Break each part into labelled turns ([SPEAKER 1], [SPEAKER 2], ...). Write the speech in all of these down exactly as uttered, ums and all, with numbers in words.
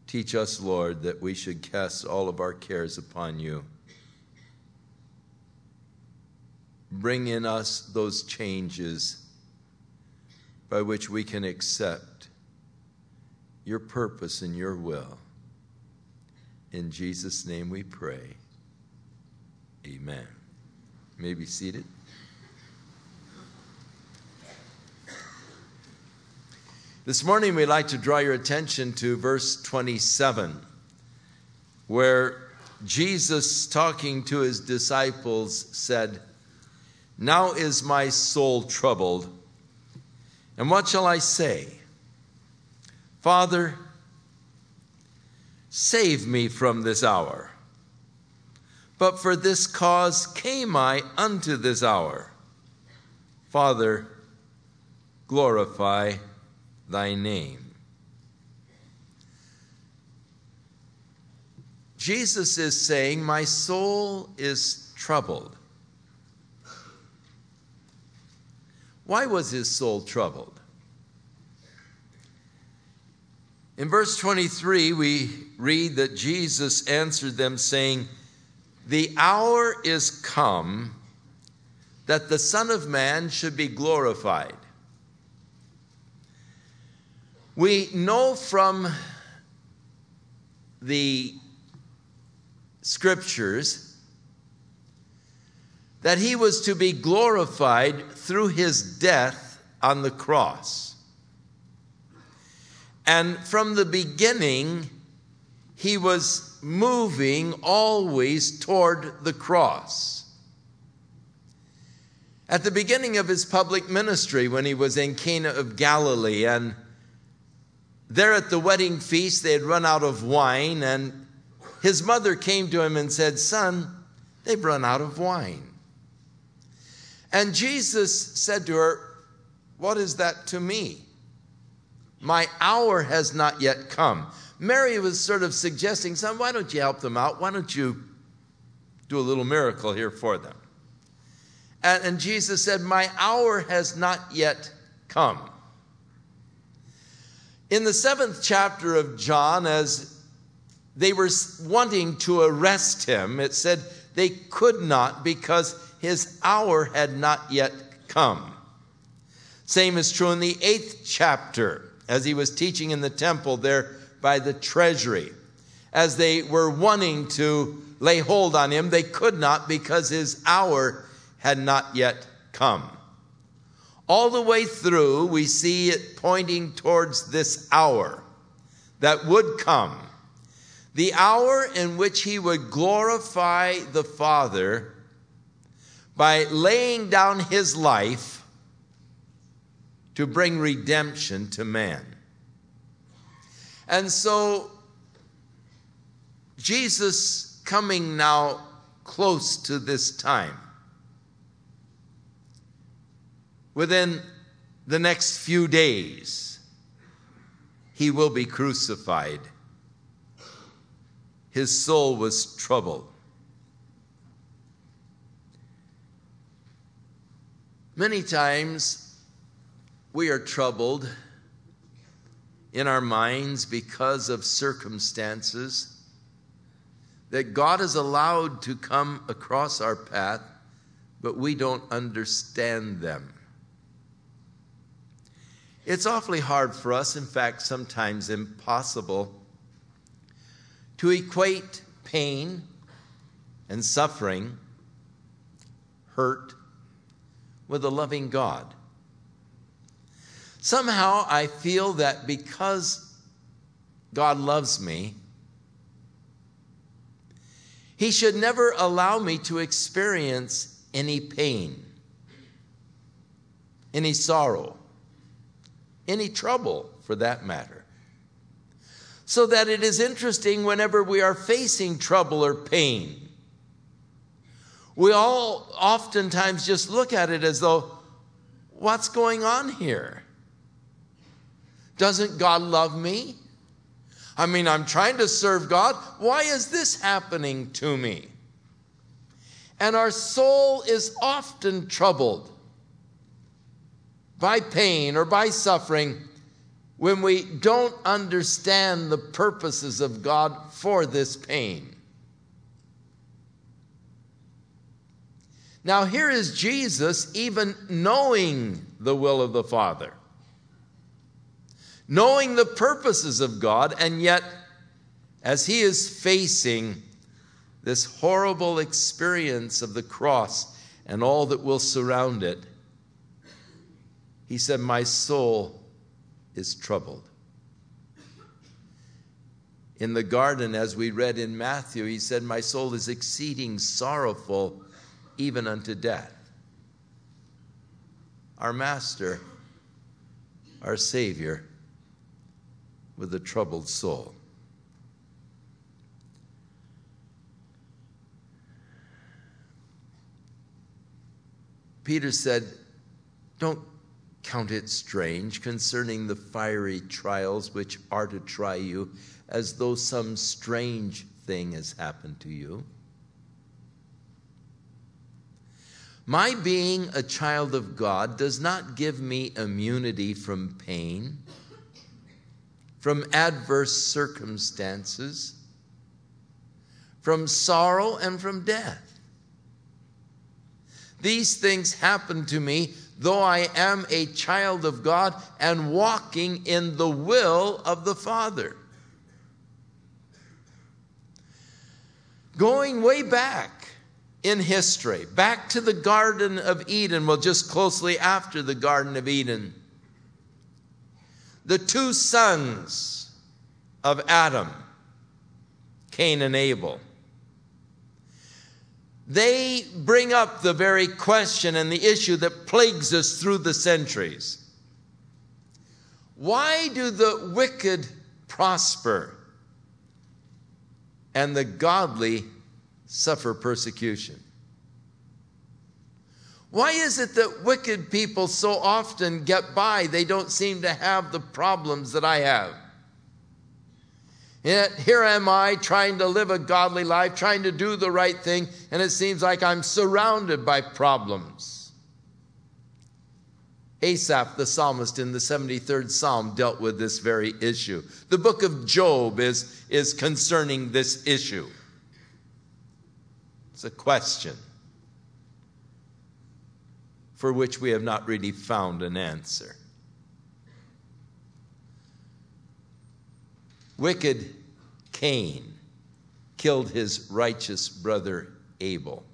[SPEAKER 1] Teach us, Lord, that we should cast all of our cares upon you. Bring in us those changes by which we can accept your purpose and your will. In Jesus' name we pray. Amen. You may be seated. This morning we'd like to draw your attention to verse twenty-seven, where Jesus, talking to his disciples, said, "Now is my soul troubled, and what shall I say? Father, save me from this hour. But for this cause came I unto this hour. Father, glorify thy name." Jesus is saying, my soul is troubled. Why was his soul troubled? In verse twenty-three, we read that Jesus answered them, saying, "The hour is come that the Son of Man should be glorified." We know from the scriptures that he was to be glorified through his death on the cross. And from the beginning, he was moving always toward the cross. At the beginning of his public ministry, when he was in Cana of Galilee, and there at the wedding feast, they had run out of wine, and his mother came to him and said, "Son, they've run out of wine." And Jesus said to her, "What is that to me? My hour has not yet come." Mary was sort of suggesting, "Son, why don't you help them out? Why don't you do a little miracle here for them?" And, and Jesus said, "My hour has not yet come." In the seventh chapter of John, as they were wanting to arrest him, it said they could not because his hour had not yet come. Same is true in the eighth chapter, as he was teaching in the temple there by the treasury. As they were wanting to lay hold on him, they could not because his hour had not yet come. All the way through, we see it pointing towards this hour that would come. The hour in which he would glorify the Father by laying down his life to bring redemption to man. And so, Jesus coming now close to this time, within the next few days, he will be crucified. His soul was troubled. Many times we are troubled in our minds because of circumstances that God has allowed to come across our path, but we don't understand them. It's awfully hard for us, in fact, sometimes impossible, to equate pain and suffering, hurt, with a loving God. Somehow I feel that because God loves me, he should never allow me to experience any pain, any sorrow, any trouble for that matter. So that it is interesting whenever we are facing trouble or pain, we all oftentimes just look at it as though, what's going on here? Doesn't God love me? I mean, I'm trying to serve God. Why is this happening to me? And our soul is often troubled by pain or by suffering when we don't understand the purposes of God for this pain. Now here is Jesus even knowing the will of the Father, knowing the purposes of God, and yet as he is facing this horrible experience of the cross and all that will surround it, he said, my soul is troubled. In the garden, as we read in Matthew, he said, my soul is exceeding sorrowful, even unto death. Our Master, our Savior, with a troubled soul. Peter said, don't count it strange concerning the fiery trials which are to try you, as though some strange thing has happened to you. My being a child of God does not give me immunity from pain, from adverse circumstances, from sorrow, and from death. These things happen to me, though I am a child of God and walking in the will of the Father. Going way back in history, back to the Garden of Eden, well, just closely after the Garden of Eden, the two sons of Adam, Cain and Abel, they bring up the very question and the issue that plagues us through the centuries. Why do the wicked prosper and the godly suffer persecution? Why is it that wicked people so often get by? They don't seem to have the problems that I have. Yet here am I trying to live a godly life, trying to do the right thing, and it seems like I'm surrounded by problems. Asaph, the psalmist, in the seventy-third Psalm dealt with this very issue. The book of Job is, is concerning this issue. It's a question for which we have not really found an answer. Wicked Cain killed his righteous brother Abel.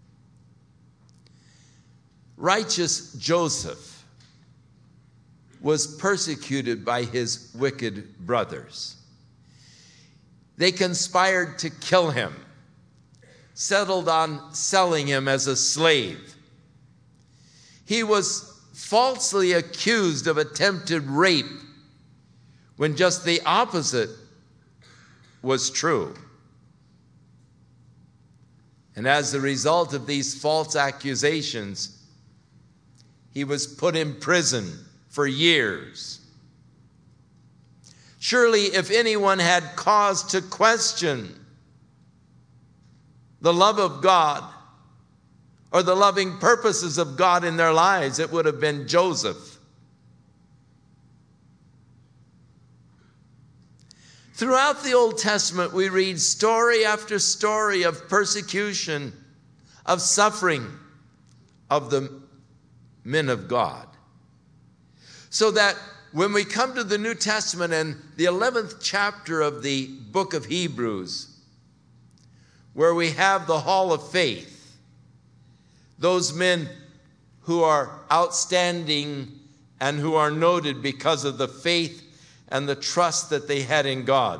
[SPEAKER 1] Righteous Joseph was persecuted by his wicked brothers. They conspired to kill him, settled on selling him as a slave. He was falsely accused of attempted rape when just the opposite was true. And as a result of these false accusations, he was put in prison for years. Surely, if anyone had cause to question the love of God or the loving purposes of God in their lives, it would have been Joseph. Throughout the Old Testament, we read story after story of persecution, of suffering of the men of God. So that when we come to the New Testament and the eleventh chapter of the book of Hebrews, where we have the hall of faith, those men who are outstanding and who are noted because of the faith and the trust that they had in God.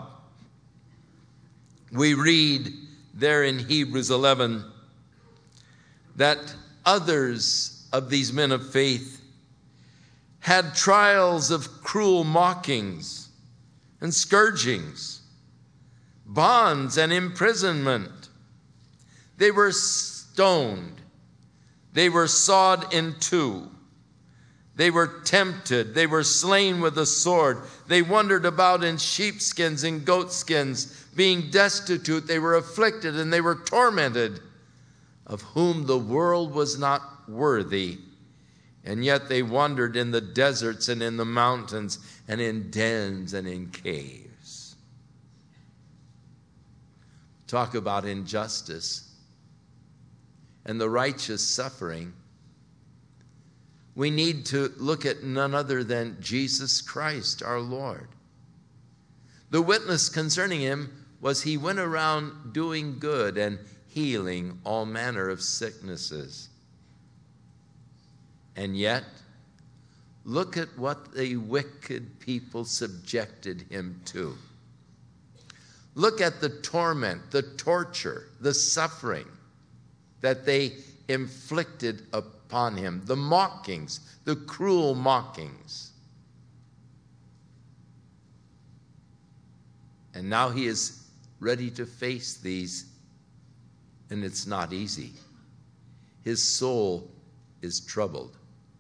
[SPEAKER 1] We read there in Hebrews eleven that others of these men of faith had trials of cruel mockings and scourgings, bonds and imprisonment. They were stoned. They were sawed in two. They were tempted. They were slain with a sword. They wandered about in sheepskins and goatskins. Being destitute, they were afflicted and they were tormented, of whom the world was not worthy, And yet they wandered in the deserts and in the mountains and in dens and in caves. Talk about injustice and the righteous suffering. We need to look at none other than Jesus Christ, our Lord. The witness concerning him was he went around doing good and healing all manner of sicknesses. And yet, look at what the wicked people subjected him to. Look at the torment, the torture, the suffering that they inflicted upon him, the mockings, the cruel mockings. And now he is ready to face these, and it's not easy. His soul is troubled.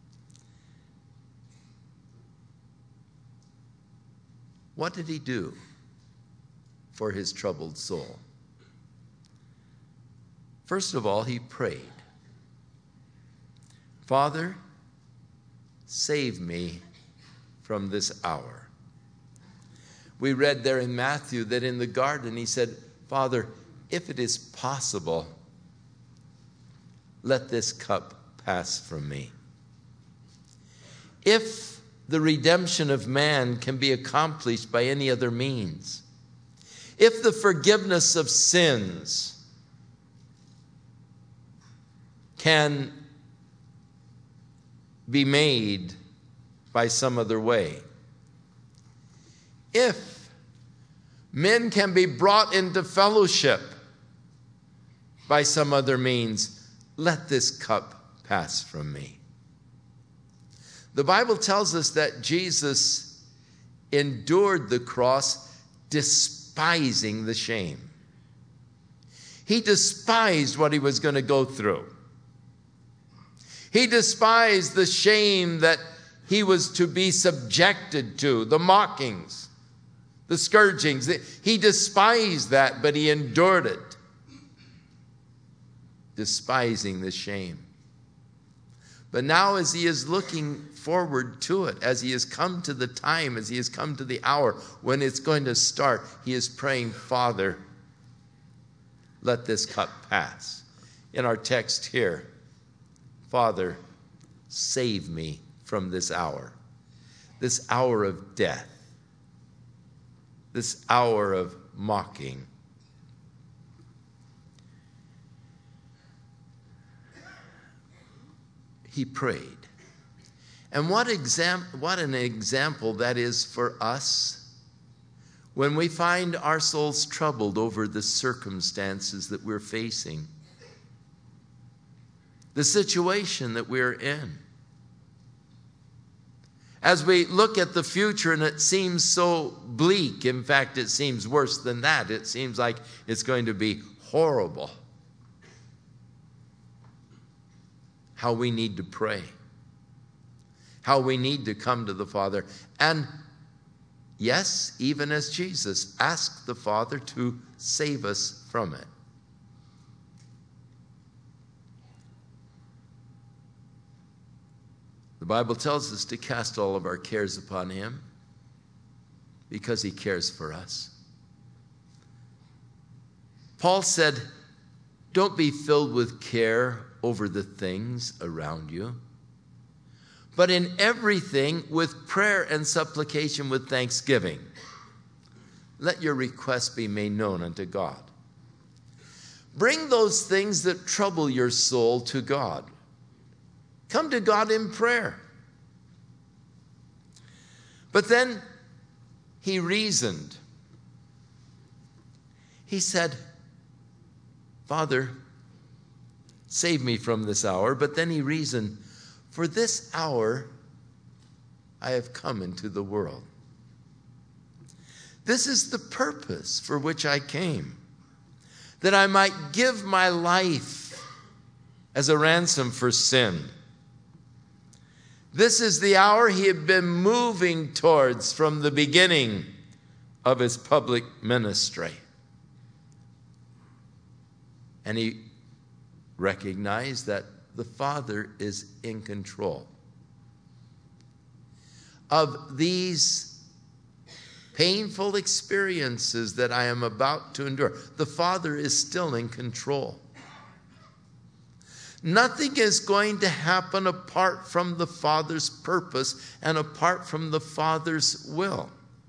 [SPEAKER 1] What did he do for his troubled soul? First of all, he prayed. Father, save me from this hour. We read there in Matthew that in the garden he said, Father, if it is possible, let this cup pass from me. If the redemption of man can be accomplished by any other means, if the forgiveness of sins can be made by some other way, if men can be brought into fellowship by some other means, let this cup pass from me. The Bible tells us that Jesus endured the cross despising the shame. He despised what he was going to go through. He despised the shame that he was to be subjected to, the mockings, the scourgings. He despised that, but he endured it, despising the shame. But now as he is looking forward to it, as he has come to the time, as he has come to the hour when it's going to start, he is praying, Father, let this cup pass. In our text here, Father, save me from this hour, this hour of death, this hour of mocking. He prayed. And what exam- what an example that is for us when we find our souls troubled over the circumstances that we're facing, the situation that we're in. As we look at the future and it seems so bleak, in fact, it seems worse than that. It seems like it's going to be horrible. How we need to pray. How we need to come to the Father. And yes, even as Jesus, ask the Father to save us from it. The Bible tells us to cast all of our cares upon him because he cares for us. Paul said, don't be filled with care over the things around you, but in everything with prayer and supplication with thanksgiving, let your requests be made known unto God. Bring those things that trouble your soul to God. Come to God in prayer. But then he reasoned. He said, Father, save me from this hour. But then he reasoned, for this hour I have come into the world. This is the purpose for which I came, that I might give my life as a ransom for sin. This is the hour he had been moving towards from the beginning of his public ministry. And he recognized that the Father is in control. of these painful experiences that I am about to endure, the Father is still in control. Nothing is going to happen apart from the Father's purpose and apart from the Father's will.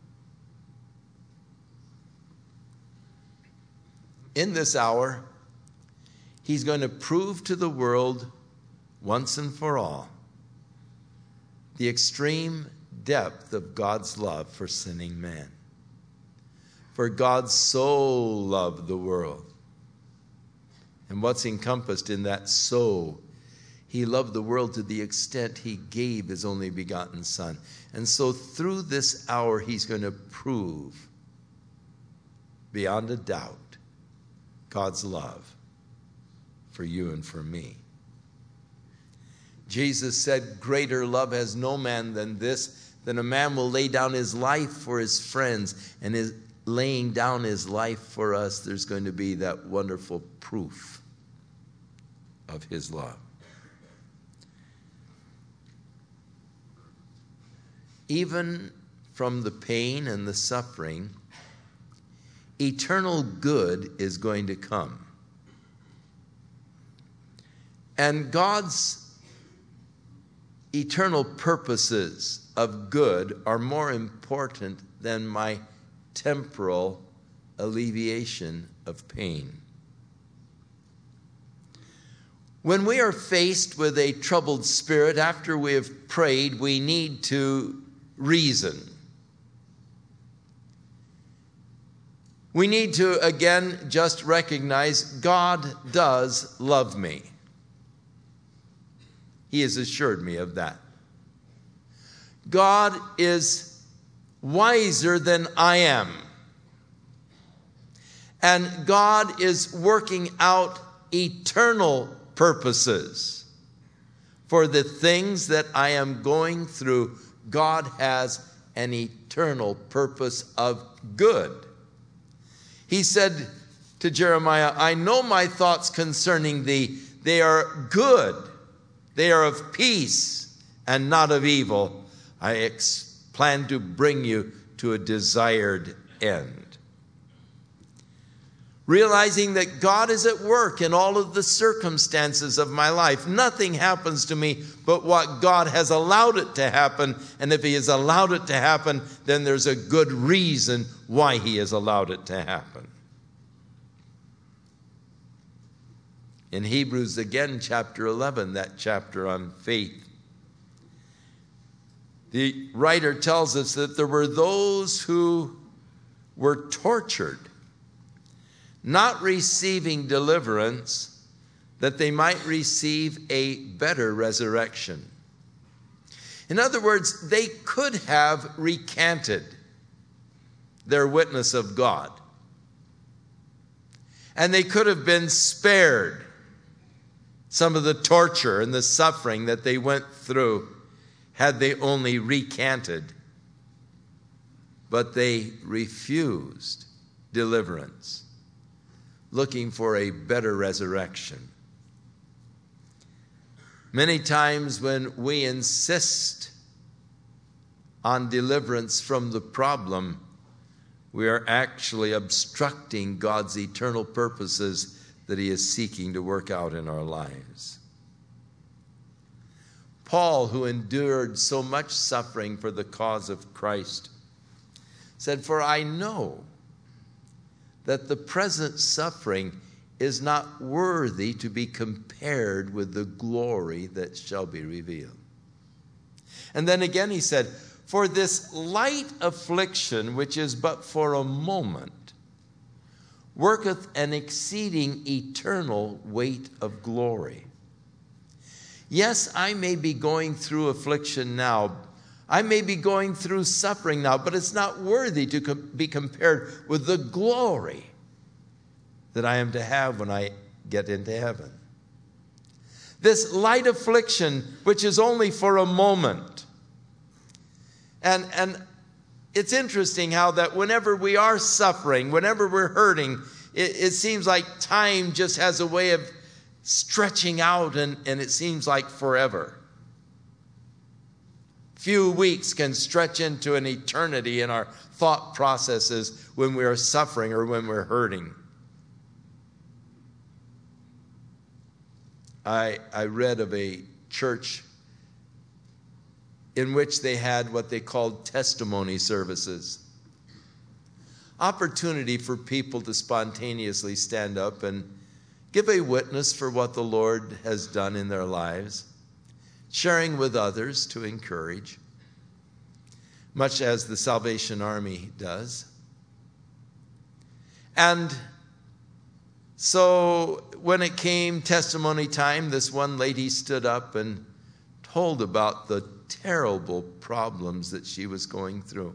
[SPEAKER 1] In this hour, He's going to prove to the world once and for all the extreme depth of God's love for sinning man. For God so loved the world. And what's encompassed in that so? He loved the world to the extent He gave His only begotten Son. And so through this hour, He's going to prove beyond a doubt God's love for you and for me. Jesus said, greater love has no man than this, than a man will lay down his life for his friends. And his laying down his life for us, there's going to be that wonderful proof of His love. Even from the pain and the suffering, eternal good is going to come. And God's eternal purposes of good are more important than my temporal alleviation of pain. When we are faced with a troubled spirit, after we have prayed, we need to reason. We need to, again, just recognize God does love me. He has assured me of that. God is wiser than I am. And God is working out eternal purposes for the things that I am going through. God has an eternal purpose of good. He said to Jeremiah, I know my thoughts concerning thee. They are good. They are of peace and not of evil. I ex- plan to bring you to a desired end. Realizing that God is at work in all of the circumstances of my life. Nothing happens to me but what God has allowed it to happen. And if He has allowed it to happen, then there's a good reason why He has allowed it to happen. In Hebrews, again, chapter eleven, that chapter on faith, the writer tells us that there were those who were tortured, not receiving deliverance, that they might receive a better resurrection. In other words, they could have recanted their witness of God. And they could have been spared some of the torture and the suffering that they went through had they only recanted. But they refused deliverance, looking for a better resurrection. Many times when we insist on deliverance from the problem, we are actually obstructing God's eternal purposes that He is seeking to work out in our lives. Paul, who endured so much suffering for the cause of Christ, said, for I know that the present suffering is not worthy to be compared with the glory that shall be revealed. And then again he said, for this light affliction, which is but for a moment, worketh an exceeding eternal weight of glory. Yes, I may be going through affliction now. I may be going through suffering now, but it's not worthy to com- be compared with the glory that I am to have when I get into heaven. This light affliction, which is only for a moment. And, and it's interesting how that whenever we are suffering, whenever we're hurting, it, it seems like time just has a way of stretching out, and, and it seems like forever. few weeks can stretch into an eternity in our thought processes when we are suffering or when we're hurting. I, I read of a church in which they had what they called testimony services. Opportunity for people to spontaneously stand up and give a witness for what the Lord has done in their lives, sharing with others to encourage, much as the Salvation Army does. And so when it came testimony time, this one lady stood up and told about the terrible problems that she was going through.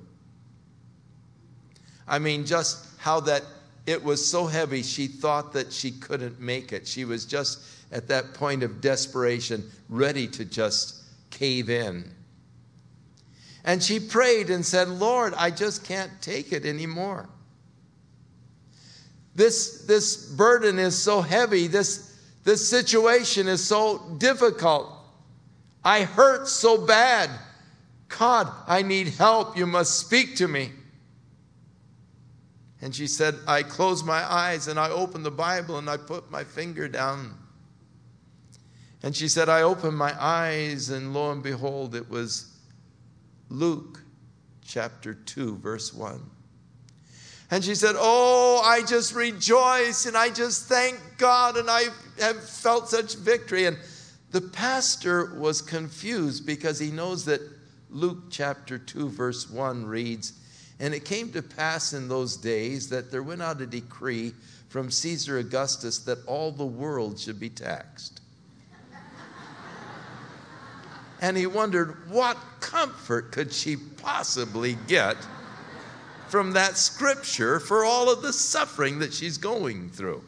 [SPEAKER 1] I mean, just how that it was so heavy, she thought that she couldn't make it. She was just at that point of desperation, ready to just cave in. And she prayed and said, Lord, I just can't take it anymore. This, this burden is so heavy. This, this situation is so difficult. I hurt so bad. God, I need help. You must speak to me. And she said, I closed my eyes and I opened the Bible and I put my finger down. And she said, I opened my eyes and lo and behold, it was Luke chapter two, verse one. And she said, oh, I just rejoice and I just thank God and I have felt such victory. And the pastor was confused because he knows that Luke chapter two, verse one reads, and it came to pass in those days that there went out a decree from Caesar Augustus that all the world should be taxed. And he wondered, what comfort could she possibly get from that scripture for all of the suffering that she's going through?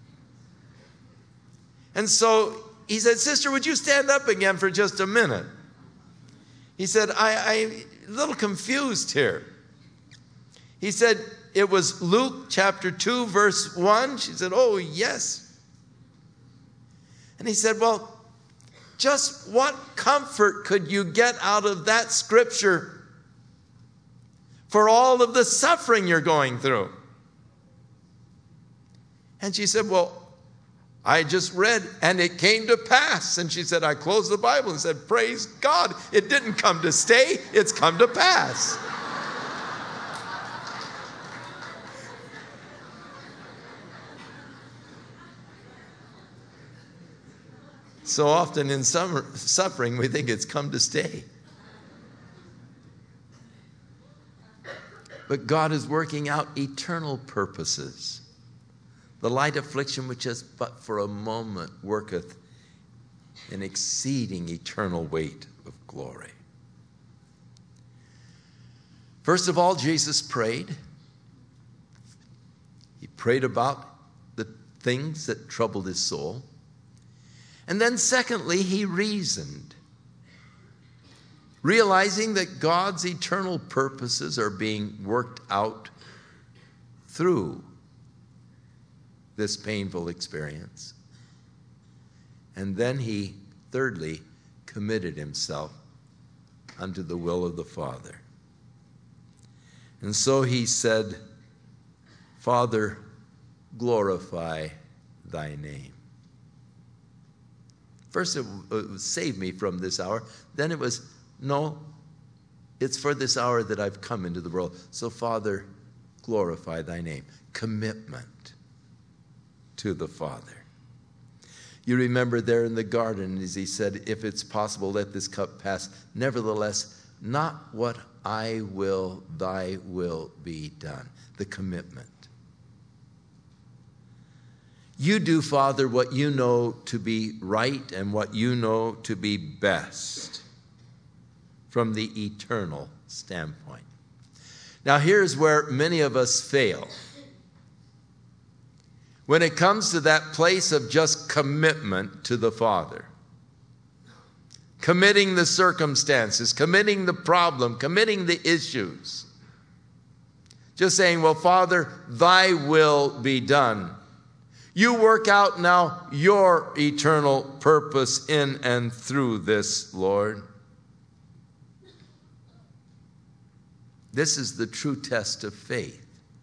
[SPEAKER 1] And so he said, sister, would you stand up again for just a minute? He said, I, I'm a little confused here. He said, it was Luke chapter two, verse one. She said, oh, yes. And he said, well, just what comfort could you get out of that scripture for all of the suffering you're going through? And she said, well, I just read, and it came to pass. And she said, I closed the Bible and said, praise God, it didn't come to stay, it's come to pass. So often in summer, suffering, we think it's come to stay. But God is working out eternal purposes. The light affliction which is but for a moment worketh an exceeding eternal weight of glory. First of all, Jesus prayed. He prayed about the things that troubled his soul. And then secondly, he reasoned, realizing that God's eternal purposes are being worked out through this painful experience. And then he, thirdly, committed himself unto the will of the Father. And so he said, Father, glorify thy name. First, it was save me from this hour. Then it was, no, it's for this hour that I've come into the world. So, Father, glorify thy name. Commitment to the Father. You remember there in the garden as he said, if it's possible, let this cup pass. Nevertheless, not what I will, thy will be done. The commitment. You do, Father, what you know to be right and what you know to be best from the eternal standpoint. Now, here's where many of us fail. When it comes to that place of just commitment to the Father, committing the circumstances, committing the problem, committing the issues, just saying, well, Father, thy will be done. You work out now your eternal purpose in and through this, Lord. This is the true test of faith.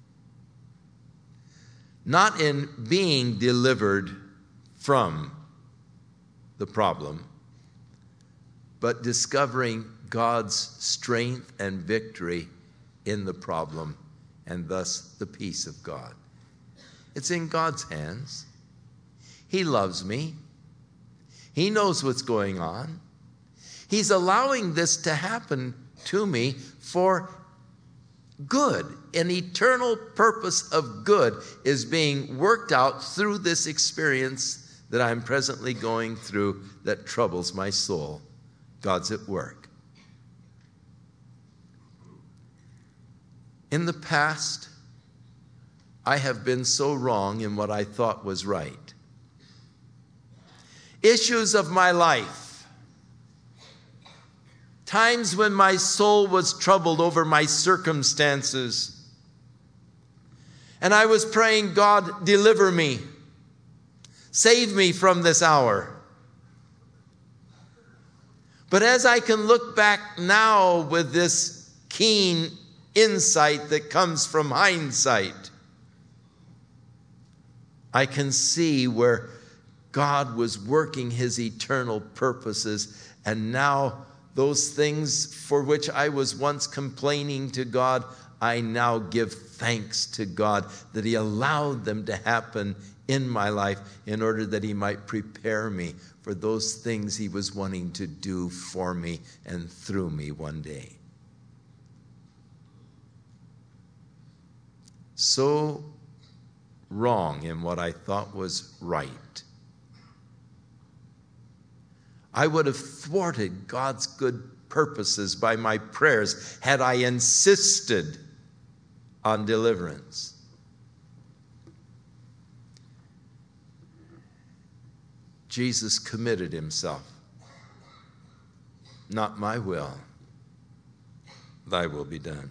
[SPEAKER 1] Not in being delivered from the problem, but discovering God's strength and victory in the problem, and thus the peace of God. It's in God's hands. He loves me. He knows what's going on. He's allowing this to happen to me for good. An eternal purpose of good is being worked out through this experience that I'm presently going through that troubles my soul. God's at work. In the past, I have been so wrong in what I thought was right. Issues of my life, times when my soul was troubled over my circumstances, and I was praying, God, deliver me, save me from this hour. But as I can look back now with this keen insight that comes from hindsight, I can see where God was working his eternal purposes, and now those things for which I was once complaining to God, I now give thanks to God that he allowed them to happen in my life in order that he might prepare me for those things he was wanting to do for me and through me one day. So wrong in what I thought was right. I would have thwarted God's good purposes by my prayers had I insisted on deliverance. Jesus committed himself. Not my will, thy will be done.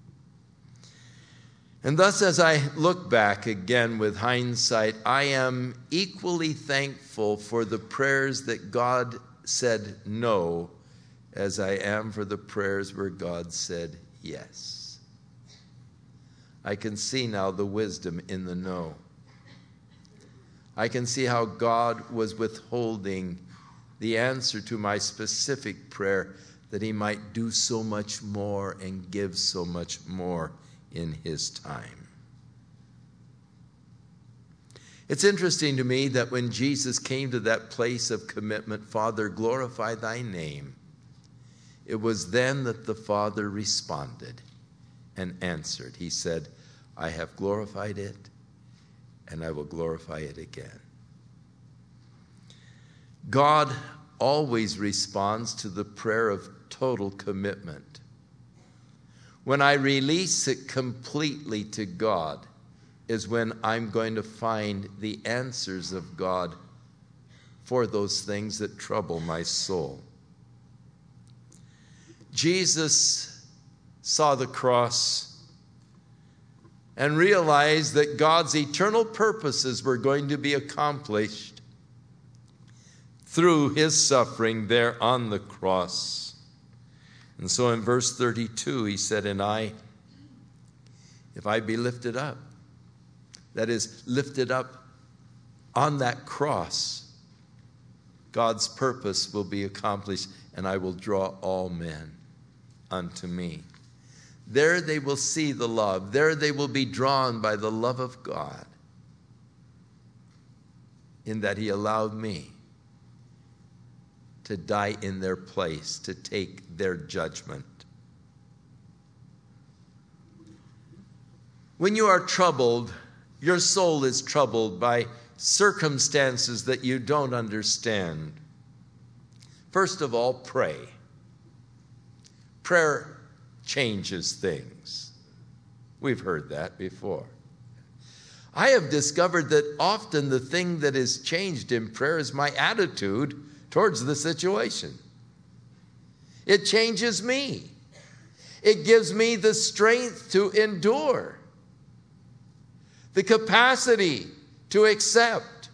[SPEAKER 1] And thus, as I look back again with hindsight, I am equally thankful for the prayers that God said no, as I am for the prayers where God said yes. I can see now the wisdom in the no. I can see how God was withholding the answer to my specific prayer that he might do so much more and give so much more in his time. It's interesting to me that when Jesus came to that place of commitment, Father, glorify thy name, it was then that the Father responded and answered. He said, I have glorified it, and I will glorify it again. God always responds to the prayer of total commitment. When I release it completely to God is when I'm going to find the answers of God for those things that trouble my soul. Jesus saw the cross and realized that God's eternal purposes were going to be accomplished through his suffering there on the cross. And so in verse thirty-two, he said, and I, if I be lifted up, that is, lifted up on that cross, God's purpose will be accomplished, and I will draw all men unto me. There they will see the love. There they will be drawn by the love of God, in that he allowed me to die in their place, to take their judgment. When you are troubled, your soul is troubled by circumstances that you don't understand. First of all, pray. Prayer changes things. We've heard that before. I have discovered that often the thing that is changed in prayer is my attitude towards the situation. It changes me. It gives me the strength to endure, the capacity to accept.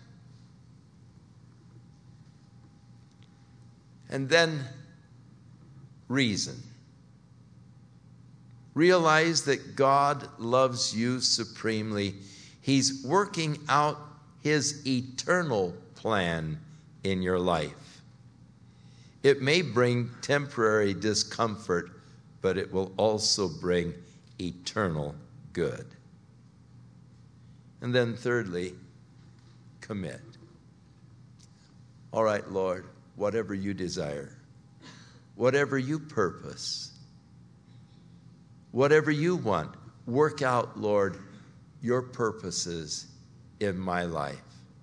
[SPEAKER 1] And then reason. Realize that God loves you supremely. He's working out his eternal plan in your life. It may bring temporary discomfort, but it will also bring eternal good. And then thirdly, commit. All right, Lord, whatever you desire, whatever you purpose, whatever you want, work out, Lord, your purposes in my life.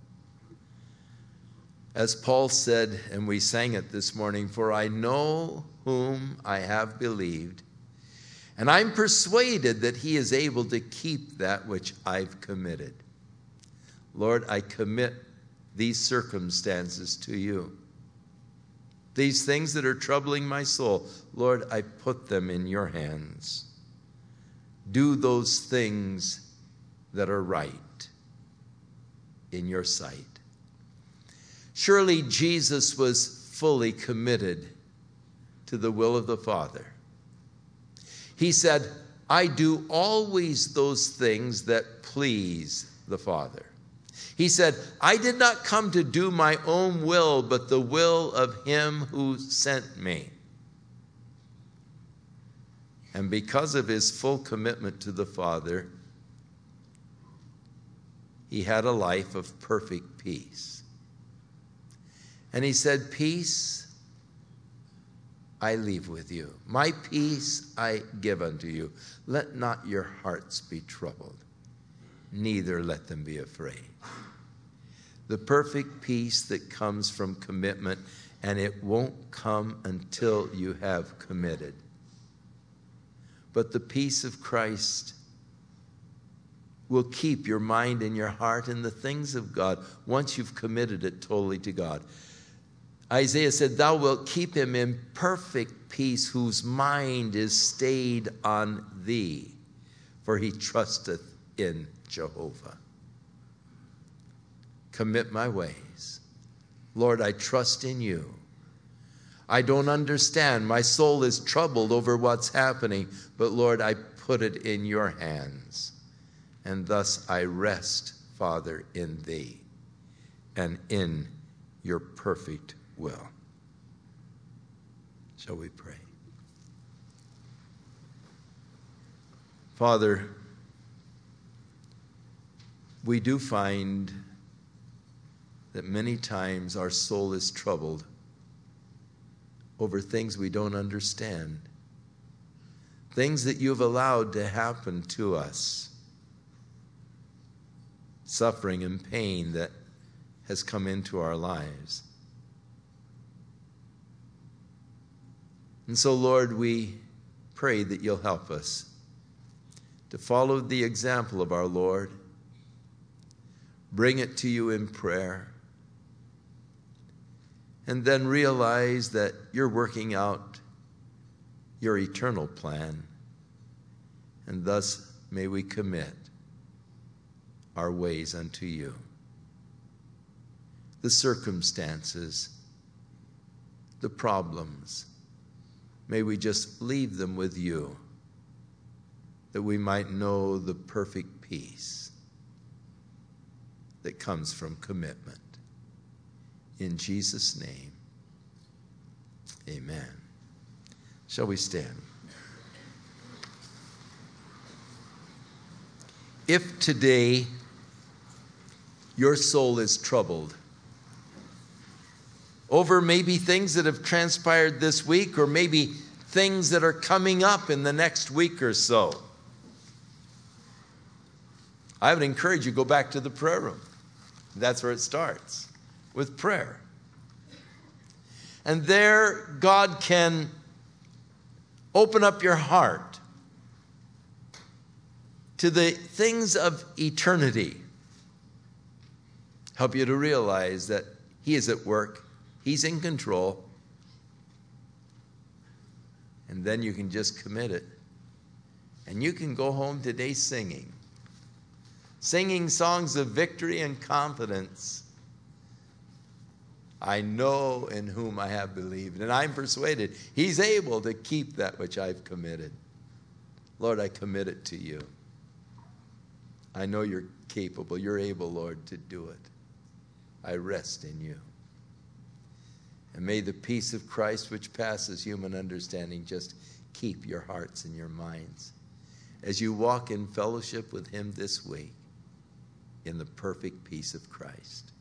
[SPEAKER 1] As Paul said, and we sang it this morning, for I know whom I have believed, and I'm persuaded that he is able to keep that which I've committed. Lord, I commit these circumstances to you. These things that are troubling my soul, Lord, I put them in your hands. Do those things that are right in your sight. Surely Jesus was fully committed to the will of the Father. He said, I do always those things that please the Father. He said, I did not come to do my own will, but the will of him who sent me. And because of his full commitment to the Father, he had a life of perfect peace. And he said, peace I leave with you. My peace I give unto you. Let not your hearts be troubled, neither let them be afraid. The perfect peace that comes from commitment, and it won't come until you have committed. But the peace of Christ will keep your mind and your heart in the things of God once you've committed it totally to God. Isaiah said, thou wilt keep him in perfect peace whose mind is stayed on thee, for he trusteth in Jehovah. Commit my ways. Lord, I trust in you. I don't understand. My soul is troubled over what's happening, but Lord, I put it in your hands. And thus I rest, Father, in thee and in your perfect will. Shall we pray? Father, we do find that many times our soul is troubled over things we don't understand, things that you've allowed to happen to us, suffering and pain that has come into our lives. And so, Lord, we pray that you'll help us to follow the example of our Lord, bring it to you in prayer, and then realize that you're working out your eternal plan, and thus may we commit our ways unto you. The circumstances, the problems, may we just leave them with you, that we might know the perfect peace that comes from commitment. In Jesus' name, amen. Shall we stand? If today your soul is troubled over maybe things that have transpired this week, or maybe things that are coming up in the next week or so, I would encourage you to go back to the prayer room. That's where it starts, with prayer. And there God can open up your heart to the things of eternity. Help you to realize that he is at work. He's in control. And then you can just commit it. And you can go home today singing. Singing songs of victory and confidence. I know in whom I have believed, and I'm persuaded he's able to keep that which I've committed. Lord, I commit it to you. I know you're capable. You're able, Lord, to do it. I rest in you. And may the peace of Christ, which passes human understanding, just keep your hearts and your minds as you walk in fellowship with him this week in the perfect peace of Christ.